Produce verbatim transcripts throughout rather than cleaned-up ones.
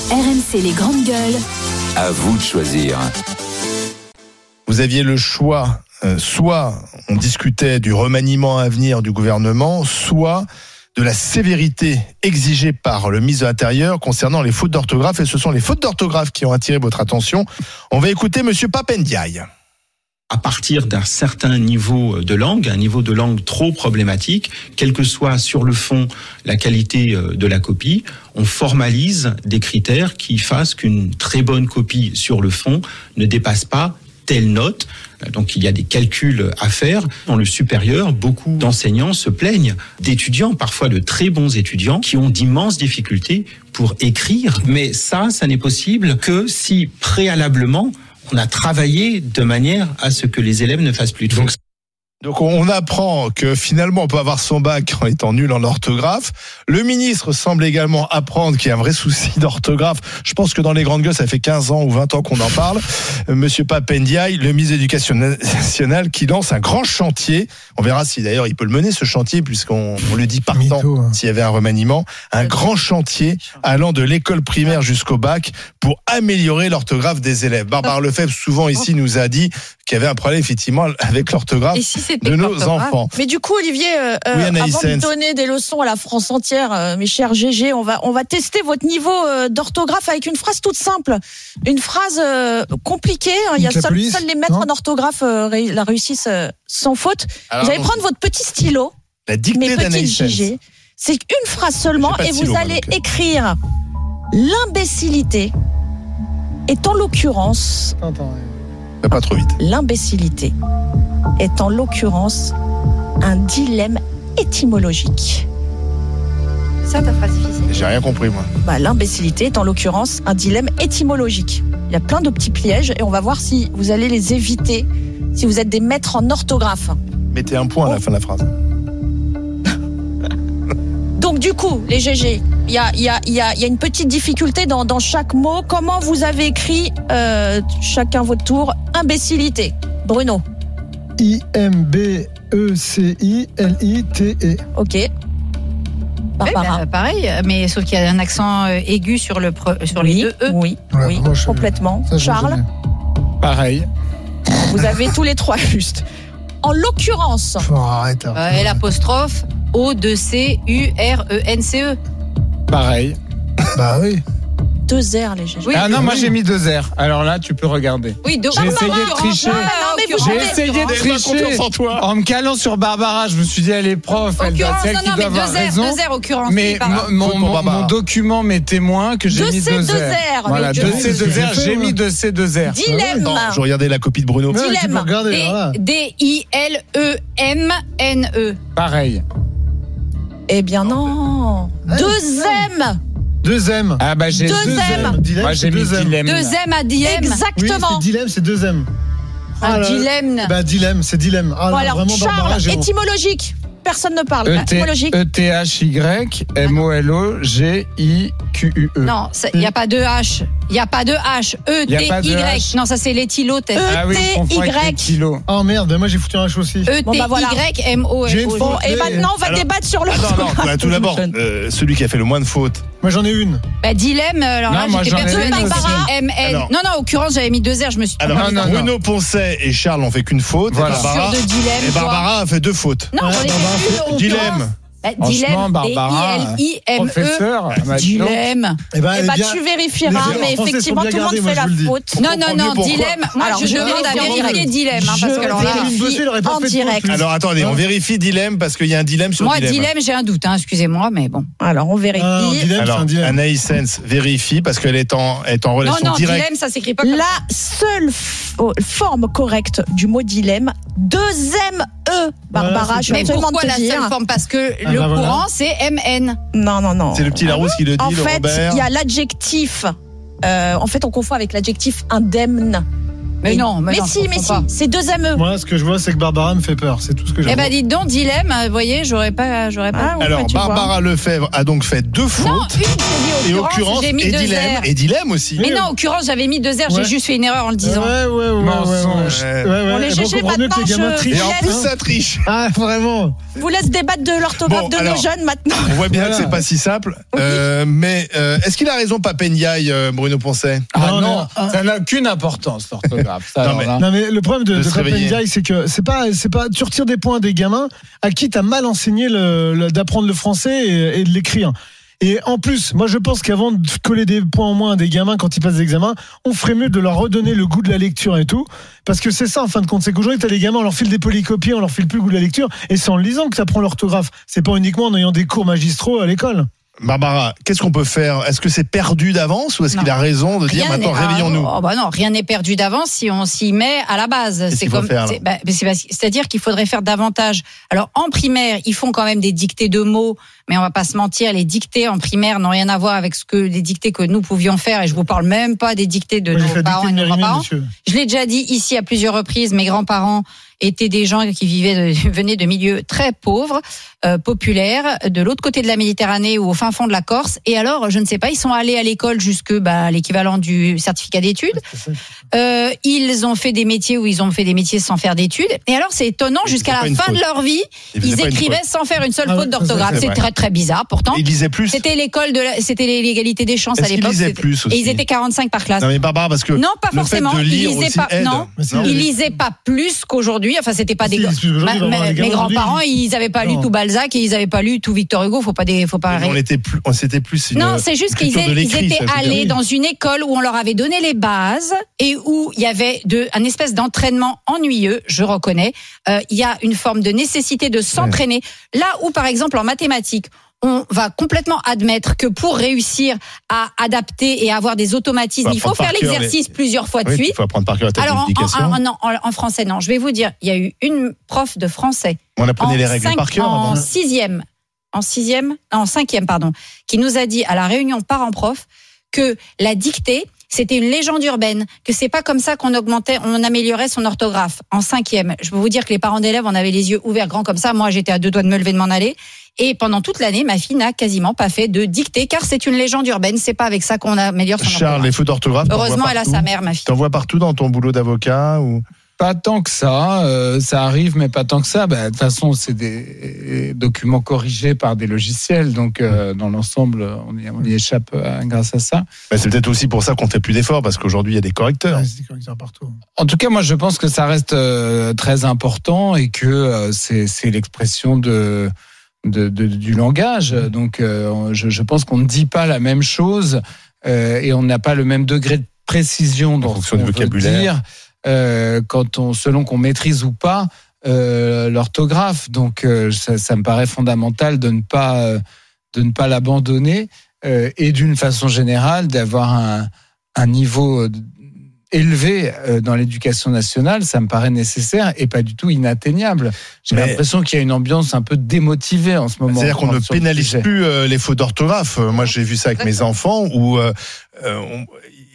R M C les grandes gueules. À vous de choisir. Vous aviez le choix, euh, soit on discutait du remaniement à venir du gouvernement, soit de la sévérité exigée par le ministre de l'Intérieur concernant les fautes d'orthographe. Et ce sont les fautes d'orthographe qui ont attiré votre attention. On va écouter Monsieur Pap Ndiaye. À partir d'un certain niveau de langue, un niveau de langue trop problématique, quel que soit sur le fond la qualité de la copie, on formalise des critères qui fassent qu'une très bonne copie sur le fond ne dépasse pas telle note. Donc il y a des calculs à faire. Dans le supérieur, beaucoup d'enseignants se plaignent d'étudiants, parfois de très bons étudiants, qui ont d'immenses difficultés pour écrire. Mais ça, ça n'est possible que si préalablement on a travaillé de manière à ce que les élèves ne fassent plus de fautes. Donc on apprend que finalement on peut avoir son bac en étant nul en orthographe. Le ministre semble également apprendre qu'il y a un vrai souci d'orthographe. Je pense que dans les grandes gueules, ça fait quinze ans ou vingt ans qu'on en parle. Monsieur Pap Ndiaye, le ministre de l'Éducation nationale, qui lance un grand chantier. On verra si d'ailleurs il peut le mener, ce chantier, puisqu'on on le dit partant hein. S'il y avait un remaniement. Un grand chantier allant de l'école primaire jusqu'au bac pour améliorer l'orthographe des élèves. Barbara Lefebvre, souvent ici, nous a dit qu'il y avait un problème effectivement avec l'orthographe si de nos enfants. Mais du coup, Olivier, euh, oui, avant de donner des leçons à la France entière, euh, mes chers G G, on va, on va tester votre niveau euh, d'orthographe avec une phrase toute simple. Une phrase euh, compliquée. Hein, il y a seul, seuls les maîtres en orthographe euh, ré, la réussissent euh, sans faute. Alors, vous allez prendre votre petit stylo, la dictée d'Anaïs G G. C'est une phrase seulement et stylo, vous allez donc écrire l'imbécilité est en l'occurrence... Attends, pas trop vite. L'imbécilité est en l'occurrence un dilemme étymologique. Ça, ta phrase difficile. J'ai rien compris, moi. Bah, l'imbécilité est en l'occurrence un dilemme étymologique. Il y a plein de petits pièges et on va voir si vous allez les éviter, si vous êtes des maîtres en orthographe. Mettez un point à la fin de la phrase. Donc du coup, les G G, il y a, y, a, y, a, y a une petite difficulté dans, dans chaque mot. Comment vous avez écrit, euh, chacun votre tour, imbécilité? Bruno. I M B E C I L I T E. Ok. Barbara. Ouais, bah, pareil, mais sauf qu'il y a un accent aigu sur, le pre, sur oui, les deux E. Oui, ouais, oui, je, complètement. ça, Charles. Pareil. Vous avez tous les trois juste. En l'occurrence. Oh, arrête. Euh, et l'apostrophe O deux C U R E N C E. Pareil. Bah oui. Deux R, les G G. Oui, ah non, oui. moi j'ai mis deux R. Alors là, tu peux regarder. Oui, deux. J'ai essayé de tricher. Ah, non, mais vous J'ai avez... essayé de tricher en, toi. en me calant sur Barbara. Je me suis dit, elle est prof, elle doit celle qui doit avoir raison. Deux R, occurrence. Mais mon, mon, mon document m'est témoin que j'ai deux mis C, deux R. deux R. Voilà, deux C, deux R. J'ai mis deux C, deux R. Dilemme. Non, je regardais la copie de Bruno. Ouais, tu peux regarder, voilà. D I L E M N E. Pareil. Eh bien non. Deux M. Deux M. Ah bah j'ai deux M. Dilemme, Moi j'ai mis dilemme. Deux M à dilemme. Exactement. Oui, c'est dilemme, c'est deux M. Un dilemme. Bah dilemme, c'est dilemme. Ah, Bon, là, alors, vraiment, Barbara, Charles, étymologique. Personne ne parle. Étymologique. E T H Y M O L O G I Q U E. Non, il n'y a pas de H. Il n'y a pas de H. E T Y. Non, ça c'est l'éthilo. E T Y. Oh merde, moi j'ai foutu un H aussi. E T Y M O L O. Bon, et maintenant on va alors, débattre sur le. Attends, non, bah, tout d'abord, euh, celui qui a fait le moins de fautes. Moi j'en ai une. Bah dilemme. Alors non, là, moi, j'étais j'en ai persuadée une que aussi. M N. Non, non, occurrence j'avais mis deux R. Je me suis. Alors, non, non, Bruno non. Poncet et Charles n'ont fait qu'une faute. Voilà. Et Barbara, Sur de dilemme, et Barbara a fait deux fautes. Non, j'en ai fait une. Dilemme. Bah, dilemme. Barbara, D I L I M E. professeur. Dilemme. Eh ben, Eh bah, tu vérifieras, mais effectivement, tout le monde fait la faute. Non, non, non, dilemme. Moi, je demande à vérifier dilemme, parce que alors là. En direct. Alors attendez, on vérifie dilemme parce qu'il y a un dilemme sur Moi, dilemme. dilemme, j'ai un doute, hein, excusez-moi, mais bon. Alors, on vérifie. Ah, dilemme, Alors, c'est un dilemme. Anaïs Sens vérifie parce qu'elle est en, est en Non, relation non, directe. dilemme, ça s'écrit pas comme ça. La seule f- forme correcte du mot dilemme, deux M E. Barbara, Voilà, je Mais vais absolument pourquoi te la dire. seule forme? Parce que Ah, le bah, voilà. courant, c'est M N. Non, non, non. C'est le petit Larousse qui le dit, En le fait, Robert. il y a l'adjectif. Euh, en fait, on confond avec l'adjectif indemne. Mais non, mais, mais non, si, mais si, pas. c'est deux M E. Moi, ce que je vois, c'est que Barbara me fait peur. C'est tout ce que je Eh vois. ben, dites donc, dilemme, vous voyez, j'aurais pas, j'aurais pas. Ah, Alors, ouais, tu Barbara vois. Lefebvre a donc fait deux fautes. Non, une, j'ai et dit occurrence, j'ai mis et deux dilemme, R. et dilemme aussi. Mais non, occurrence, j'avais mis deux R, Ouais. j'ai juste fait une erreur en le disant. Ouais, ouais, ouais. Mensonge. ouais, ouais. ouais, ouais. Bon, les Eh ben, G G, on comprend mieux que les maintenant, gamins je- trichent. Et en Dilemme. plus, ça triche. Ah, vraiment. Je vous laisse débattre de l'orthographe Bon, de alors, nos jeunes maintenant. On voit bien Voilà. que c'est pas si simple. Euh, mais euh, est-ce qu'il a raison, Papendiaï, euh, Bruno Poncet? Ah Non, non, non, ah. ça n'a aucune importance, l'orthographe. Ça, Non, alors mais- là. Non mais le problème de, De de se réveiller. Papendiaï, c'est que c'est pas c'est pas tu retires des points des gamins à qui t'as mal enseigné le, le- d'apprendre le français et, et de l'écrire. Et en plus, moi je pense qu'avant de coller des points en moins à des gamins quand ils passent des examens, on ferait mieux de leur redonner le goût de la lecture et tout, parce que c'est ça en fin de compte, c'est qu'aujourd'hui t'as les gamins, on leur file des polycopiés, on leur file plus le goût de la lecture, et c'est en le lisant que t'apprends l'orthographe. C'est pas uniquement en ayant des cours magistraux à l'école. Barbara, qu'est-ce qu'on peut faire? Est-ce que c'est perdu d'avance ou est-ce Non. qu'il a raison de dire Rien maintenant n'est- réveillons-nous? Ah, oh, bah non, rien n'est perdu d'avance si on s'y met à la base. Qu'est-ce C'est qu'il faut comme, faire, alors c'est, bah, mais c'est parce- c'est-à-dire qu'il faudrait faire davantage. Alors en primaire, ils font quand même des dictées de mots, mais on va pas se mentir, les dictées en primaire n'ont rien à voir avec ce que les dictées que nous pouvions faire. Et je vous parle même pas des dictées de Moi, j'ai nos fait parents dicter et de de nos Mérimée, grands-parents. monsieur. Je l'ai déjà dit ici à plusieurs reprises, mes grands-parents étaient des gens qui vivaient de, venaient de milieux très pauvres, euh, populaires, de l'autre côté de la Méditerranée ou au fin fond de la Corse. Et alors, je ne sais pas, ils sont allés à l'école jusque bah, l'équivalent du certificat d'études. Euh, ils ont fait des métiers où ils ont fait des métiers sans faire d'études. Et alors, c'est étonnant, Ils jusqu'à faisaient pas la une fin de faute. leur vie, Ils faisaient ils pas une écrivaient faute. sans faire une seule Ah faute ouais, d'orthographe. c'est C'est vrai. très très bizarre. Pourtant, Il lisait plus. c'était l'école de, la, c'était l'égalité des chances Est-ce à qu'ils l'époque. lisaient C'était- plus aussi Et ils étaient quarante-cinq par classe. Non mais Barbara, parce que Non, pas le fait forcément. de Ils lire lisaient aussi pas. aide. Non, Mais si, Non. ils lisaient pas plus qu'aujourd'hui. Enfin, c'était pas Si, des. parce que aujourd'hui, Ma- il va y avoir ma- des gamins mes grands-parents, aujourd'hui, ils avaient pas lu Non. tout Balzac et ils avaient pas lu tout Victor Hugo. Faut pas des, faut pas. on était plus, on c'était plus une. Non, c'est juste qu'ils culture de étaient, ils l'écrit, étaient ça, je veux allés dire. dans une école où on leur avait donné les bases et où il y avait de, un espèce d'entraînement ennuyeux, je reconnais. Euh, il y a une forme de nécessité de s'entraîner. Là où, par exemple, en mathématiques, on va complètement admettre que pour réussir à adapter et avoir des automatismes, Faut il faut apprendre faire par cœur l'exercice les- plusieurs fois de Oui, suite. il faut apprendre par cœur la table Alors, en, d'éducation. en, en- non, en- en français, non. Je vais vous dire, il y a eu une prof de français On apprenait en les règles cinq- par cœur en avant. sixième, en sixième, non, en cinquième, pardon, qui nous a dit à la réunion parents-prof que la dictée, c'était une légende urbaine, que c'est pas comme ça qu'on augmentait, on améliorait son orthographe. En cinquième, je peux vous dire que les parents d'élèves, on avait les yeux ouverts grands comme ça. Moi, j'étais à deux doigts de me lever de m'en aller. Et pendant toute l'année, ma fille n'a quasiment pas fait de dictée, car c'est une légende urbaine. C'est pas avec ça qu'on améliore son Charles, orthographe. les fautes d'orthographe. t'en vois Heureusement, elle a partout. sa mère, ma fille. T'en vois partout dans ton boulot d'avocat ou. Pas tant que ça, euh, ça arrive, mais pas tant que ça. Bah, de toute façon, c'est des documents corrigés par des logiciels, donc euh, dans l'ensemble, on y, on y échappe euh, grâce à ça. Bah, c'est peut-être aussi pour ça qu'on fait plus d'efforts parce qu'aujourd'hui il y a des correcteurs. Ouais, c'est des correcteurs partout. En tout cas, moi, je pense que ça reste euh, très important et que euh, c'est, c'est l'expression de, de, de- du langage. Donc, euh, je, je pense qu'on ne dit pas la même chose euh, et on n'a pas le même degré de précision dans fonction ce qu'on du veut vocabulaire. dire, euh, quand on, selon qu'on maîtrise ou pas euh, l'orthographe. Donc, euh, ça, ça me paraît fondamental de ne pas, euh, de ne pas l'abandonner euh, et d'une façon générale d'avoir un, un niveau élevé dans l'éducation nationale. Ça me paraît nécessaire et pas du tout inatteignable. J'ai Mais- l'impression qu'il y a une ambiance un peu démotivée en ce moment. C'est-à-dire qu'on ne sur le pénalise sujet. plus euh, les fautes d'orthographe. Euh, Moi, j'ai vu ça avec mes enfants où euh, euh, on-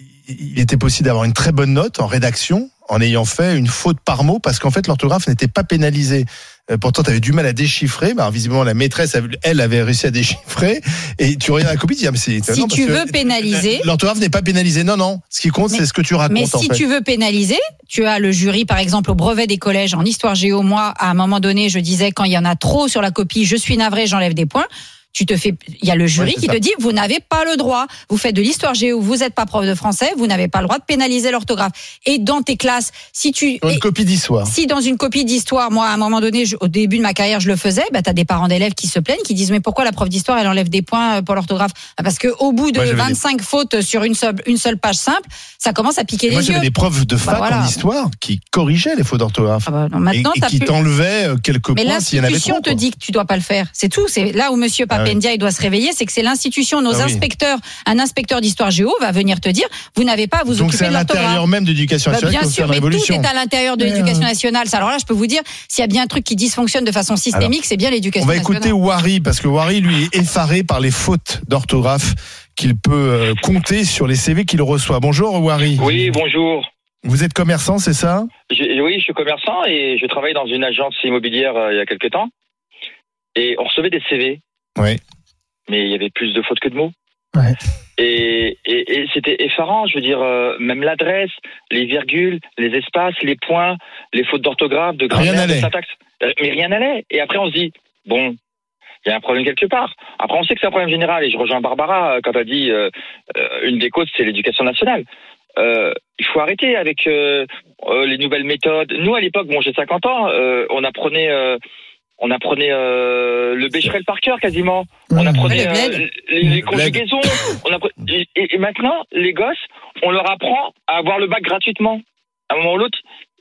il était possible d'avoir une très bonne note en rédaction en ayant fait une faute par mot parce qu'en fait l'orthographe n'était pas pénalisée. Euh, Pourtant, tu avais du mal à déchiffrer. Bah, visiblement, la maîtresse, elle, avait réussi à déchiffrer. Et tu regardes la copie, tu dis, ah, mais c'est étonnant. Si tu parce que veux pénaliser. L'orthographe n'est pas pénalisée. Non, non. Ce qui compte, Mais- c'est ce que tu racontes, Mais en si fait. tu veux pénaliser, tu as le jury, par exemple, au brevet des collèges en histoire géo. Moi, à un moment donné, je disais, quand il y en a trop sur la copie, je suis navré, j'enlève des points. Tu te fais, il y a le jury Ouais, c'est qui ça. te dit, vous n'avez pas le droit. Vous faites de l'histoire géo, vous n'êtes pas prof de français, vous n'avez pas le droit de pénaliser l'orthographe. Et dans tes classes, si tu, Sur une et- copie d'histoire. si dans une copie d'histoire, moi, à un moment donné, je- au début de ma carrière, je le faisais, bah, t'as des parents d'élèves qui se plaignent, qui disent, mais pourquoi la prof d'histoire, elle enlève des points pour l'orthographe? Ah, parce que au bout de Moi, j'avais vingt-cinq fautes sur une seule, une seule page simple, ça commence à piquer Et moi, les yeux. j'avais des profs de fac voilà. en histoire qui corrigeaient les fautes d'orthographe. Ah bah, non, Et, maintenant, et t'as qui plus- t'enlevaient euh, quelques Mais points s'il y en avait l'institution trop. te quoi. dit que tu dois pas le faire. C'est tout. C'est là où Monsieur Ah oui. Papendia il doit se réveiller, c'est que c'est l'institution, nos Ah oui. inspecteurs, un inspecteur d'histoire géo va venir te dire, vous n'avez pas à vous Donc occuper c'est à de l'orthographe. l'intérieur même de l'éducation Bah, nationale bien qu'on fait sûr, une mais tout révolution. est à l'intérieur de Mais, l'éducation euh, nationale. Ça, alors là, je peux vous dire, s'il y a bien un truc qui dysfonctionne de façon systémique, c'est bien On l'éducation va nationale. écouter Wari parce que Wari lui est effaré par les fautes d'orthographe qu'il peut euh, compter sur les C V qu'il reçoit. Bonjour Wari. Oui, bonjour. Vous êtes commerçant, c'est ça ? je, Oui, je suis commerçant et je travaille dans une agence immobilière euh, il y a quelques temps. Et on recevait des C V. Oui. Mais il y avait plus de fautes que de mots. Ouais. Et, et, et c'était effarant, je veux dire, euh, même l'adresse, les virgules, les espaces, les points, les fautes d'orthographe, de grammaire, de syntaxe. Mais rien n'allait. Et après, on se dit, bon, il y a un problème quelque part. Après, on sait que c'est un problème général. Et je rejoins Barbara quand elle dit euh, euh, une des causes, c'est l'éducation nationale. Euh, il faut arrêter avec euh, euh, les nouvelles méthodes. Nous, à l'époque, bon, j'ai cinquante ans, euh, on apprenait... Euh, On apprenait euh, le Becherel par cœur quasiment. On apprenait euh, les, les conjugaisons. On apprenait, et, et maintenant, les gosses, on leur apprend à avoir le bac gratuitement. À un moment ou l'autre,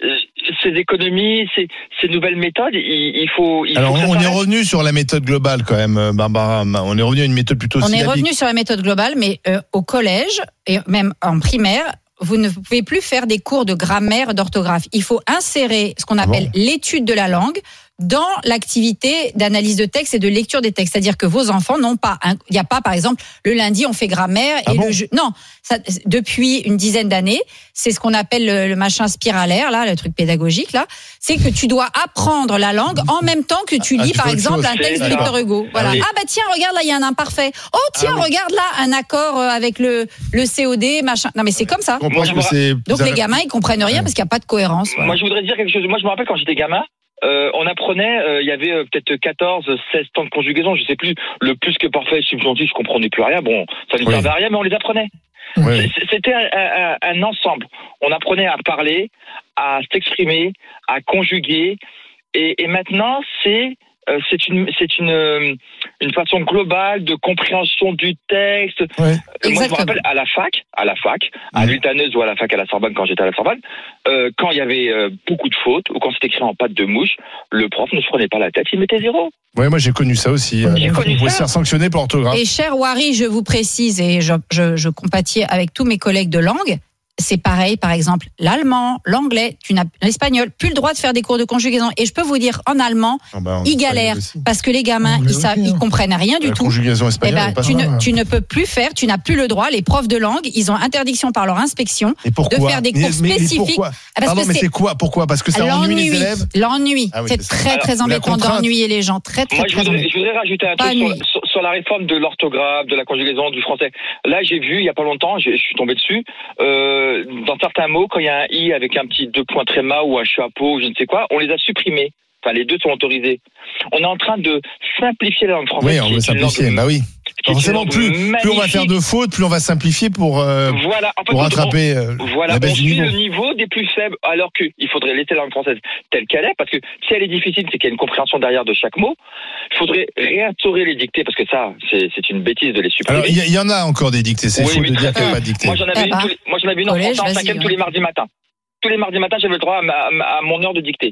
ces économies, ces, ces nouvelles méthodes, il, il faut. Il Alors, faut on est revenu sur la méthode globale quand même, Barbara. On est revenu à une méthode plutôt syllabique. On est revenu sur la méthode globale, mais euh, au collège et même en primaire, vous ne pouvez plus faire des cours de grammaire, d'orthographe. Il faut insérer ce qu'on appelle ah bon l'étude de la langue dans l'activité d'analyse de texte et de lecture des textes. C'est-à-dire que vos enfants n'ont pas, il n'y a pas, par exemple, le lundi, on fait grammaire et ah bon le jeu. Non, ça, depuis une dizaine d'années, c'est ce qu'on appelle le, le machin spiralaire, là, le truc pédagogique, là. C'est que tu dois apprendre la langue en même temps que tu lis, ah, tu par exemple, un texte de Victor Hugo. Voilà. Ah, oui. ah bah tiens, regarde, là, il y a un imparfait. Oh, tiens, ah, oui. regarde là, un accord avec le, le C O D, machin. Non, mais c'est comme ça. Moi, que c'est... Donc, les gamins, ils comprennent rien ouais. parce qu'il n'y a pas de cohérence. Voilà. Moi, je voudrais dire quelque chose. Moi, je me rappelle quand j'étais gamin, Euh, on apprenait, il euh, y avait euh, peut-être quatorze, seize temps de conjugaison, je sais plus, le plus que parfait, subjonctif, je comprenais plus rien, bon, ça ne oui. servait à rien, mais on les apprenait. Oui. C'était un, un, un ensemble. On apprenait à parler, à s'exprimer, à conjuguer, et, et maintenant, c'est... c'est une c'est une une façon globale de compréhension du texte. Ouais. Moi, je me rappelle à la fac, à la fac, à l'Ultaneuse ou à la fac à la Sorbonne quand j'étais à la Sorbonne, euh, quand il y avait euh, beaucoup de fautes ou quand c'était écrit en pâte de mouche, le prof ne se prenait pas la tête, il mettait zéro. Oui, moi j'ai connu ça aussi. J'ai euh, connu on pouvait se faire sanctionner pour orthographe. Et cher Wari, je vous précise et je je, je compatis avec tous mes collègues de langue. C'est pareil, par exemple, l'allemand, l'anglais, tu n'as l'espagnol, plus le droit de faire des cours de conjugaison. Et je peux vous dire, en allemand, oh ben, ils galèrent parce que les gamins, ils, savent, ils comprennent rien du la tout. Conjugaison espagnole. Eh ben, tu, ne, tu ne peux plus faire, tu n'as plus le droit. Les profs de langue, ils ont interdiction par leur inspection de faire des cours mais, spécifiques. Mais parce Pardon, que mais c'est, c'est quoi Pourquoi Parce que ça ennuie les élèves. L'ennui, ah oui, c'est, c'est très très embêtant d'ennuyer les gens. Très très. Moi, je voudrais, je voudrais rajouter un truc sur, sur, sur la réforme de l'orthographe, de la conjugaison, du français. Là, j'ai vu il y a pas longtemps, je, je suis tombé dessus. Euh, dans certains mots, quand il y a un i avec un petit deux points tréma ou un chapeau, ou je ne sais quoi, on les a supprimés. Enfin, les deux sont autorisés. On est en train de simplifier la langue française. Oui, on veut simplifier, bah oui. Forcément, plus, plus on va faire de fautes, plus on va simplifier pour, euh, voilà. En fait, pour rattraper euh, voilà, la baisse on du suit niveau. le niveau des plus faibles, alors qu'il faudrait laisser la langue française telle qu'elle est, parce que si elle est difficile, c'est qu'il y a une compréhension derrière de chaque mot. Il faudrait réinstaurer les dictées, parce que ça, c'est, c'est une bêtise de les supprimer. Alors, il y, y en a encore des dictées, c'est oui, faux de dire qu'il n'y a pas de dictées. Moi, j'en avais, une, tous les, moi, j'en avais une en français en cinquième tous les mardis matins. Tous les mardis matins, j'avais le droit à, ma, à mon heure de dictée.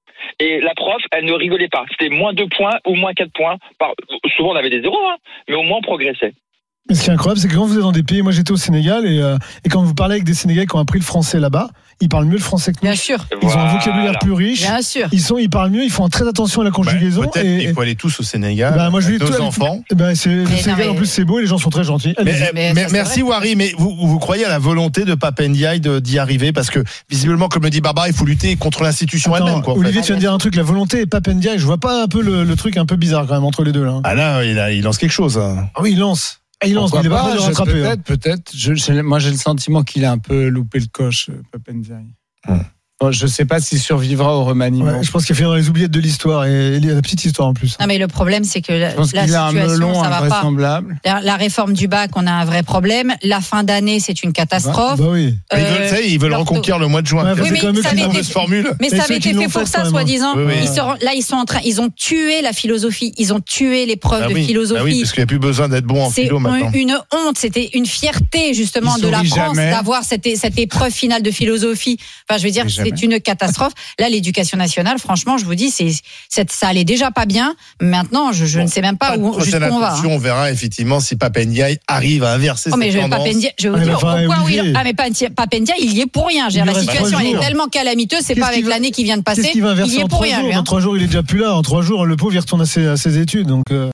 Et la prof, elle ne rigolait pas. C'était moins deux points ou moins quatre points. Par... Souvent, on avait des zéros, hein, mais au moins, on progressait. Ce qui est incroyable, c'est que quand vous êtes dans des pays, moi j'étais au Sénégal, et, euh, et quand vous parlez avec des Sénégalais qui ont appris le français là-bas, ils parlent mieux le français que nous. Bien sûr. Ils voilà. ont un vocabulaire plus riche. Bien sûr. Ils sont, ils parlent mieux, ils font très attention à la conjugaison. Bah, peut-être et, qu'il faut aller tous au Sénégal. Bah, moi je avec dis nos tout, enfants. Bah, c'est, le Sénégal non, mais... en plus c'est beau, et les gens sont très gentils. Mais, mais, mais merci Wari, mais vous, vous croyez à la volonté de Pape Ndiaye de, d'y arriver, parce que visiblement, comme le dit Barbara, il faut lutter contre l'institution Attends, elle-même. Quoi, Olivier, fait. tu viens de dire un truc, la volonté et Pape Ndiaye, je vois pas un peu le, le truc un peu bizarre quand même entre les deux là. Ah là, il, a, il lance quelque chose. Hein. Ah oui, il lance. Ah, il lance, mais il est pas prêt de rattraper. Peut-être, hein. peut-être. Je, je, moi, j'ai le sentiment qu'il a un peu loupé le coche, Pape Ndiaye. Hum. Bon, je ne sais pas s'il survivra au remaniement. Ouais, je pense qu'il fait dans les oubliettes de l'histoire, et il y a la petite histoire en plus. Non, mais le problème, c'est que la, je pense la qu'il a situation, un melon ça va invraisemblable. pas. La, la réforme du bac, on a un vrai problème. La fin d'année, c'est une catastrophe. Bah, bah oui. Euh, ils veulent, ça y est, ils veulent reconquérir le mois de juin. Ouais, oui, mais c'est ça avait été, formule. mais ça avait été fait pour ça, soi-disant. Oui, oui. Ils sont, là, ils sont en train, ils ont tué la philosophie, ils ont tué l'épreuve ah de oui. philosophie. Ah oui, parce qu'il n'y a plus besoin d'être bon en c'est philo maintenant. C'est une honte, c'était une fierté justement de la France jamais. d'avoir cette, cette épreuve finale de philosophie. Enfin, je veux dire, c'est une catastrophe. Là, l'éducation nationale, franchement, je vous dis, c'est, c'est ça allait déjà pas bien. Maintenant, je, je bon, ne sais même pas où jusqu'où on va. Hein. On verra effectivement si Pape Ndiaye arrive à inverser oh, mais cette je, tendance. Ndiaye, je vais vous dire pourquoi oui. Ah mais Pape Ndiaye, il y est pour rien. La situation elle est tellement calamiteuse, c'est pas avec l'année qui vient de passer. Il y est pour rien. En trois jours, il est déjà plus là. En trois jours, le pauvre il retourne à ses, à ses études. Donc. Euh...